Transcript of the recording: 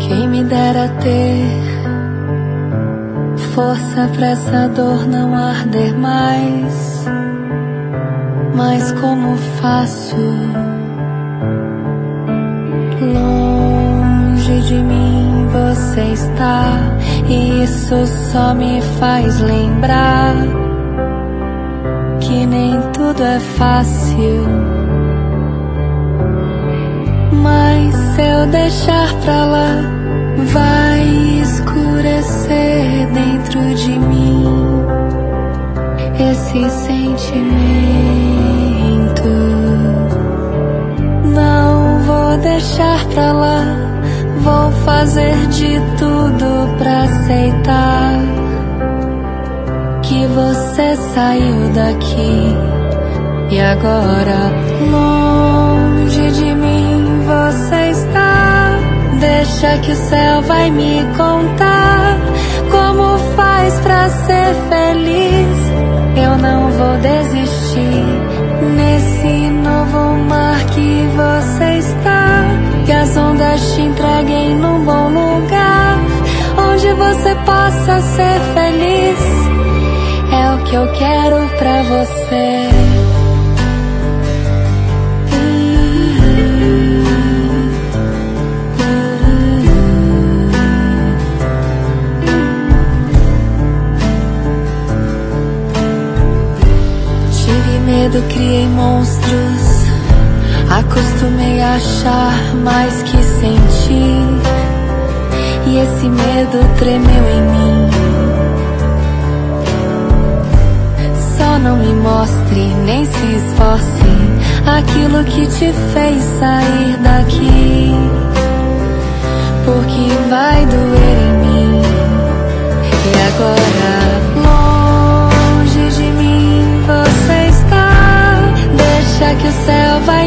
Quem me dera ter força pra essa dor não arder mais. Mas como faço? Longe de mim você está, e isso só me faz lembrar que nem tudo é fácil. Mas se eu deixar pra lá, vai escurecer dentro de mim esse sentimento. Não vou deixar pra lá, vou fazer de tudo pra aceitar que você saiu daqui e agora longe de mim você está. Deixa que o céu vai me contar como faz pra ser feliz. Eu não vou desistir nesse novo mar que você está. Que as ondas te entreguem num bom lugar, onde você possa ser feliz. É o que eu quero pra você. Tive medo, criei monstros, acostumei a achar mais que sentir, e esse medo tremeu em mim. Só não me mostre, nem se esforce aquilo que te fez sair daqui, porque vai doer em mim. E agora longe de mim você está. Deixa que o céu vai